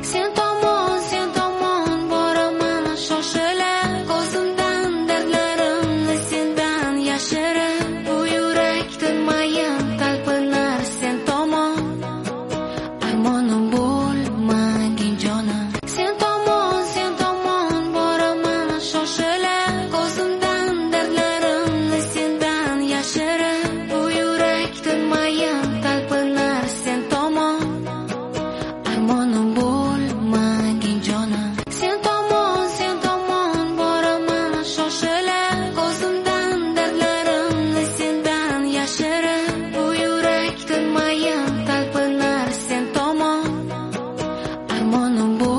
Sen tomon boraman shoshila, ko'zimdan dardlarimni sendan yashirib, bu yurak tinmayin talpinar sen tomon, armonim bo'lmagin jonim. Sen tomon boraman shoshila, ko'zimdan dardlarimni sendan yashirib, bu yurak tinmayin talpinar sen tomon, armonim bo'lmagin jonim. Sen tomon boraman shoshila, ko'zimdan dardlarimni sendan yashirib, bu yurak tinmayin talpinar sen tomon, armonim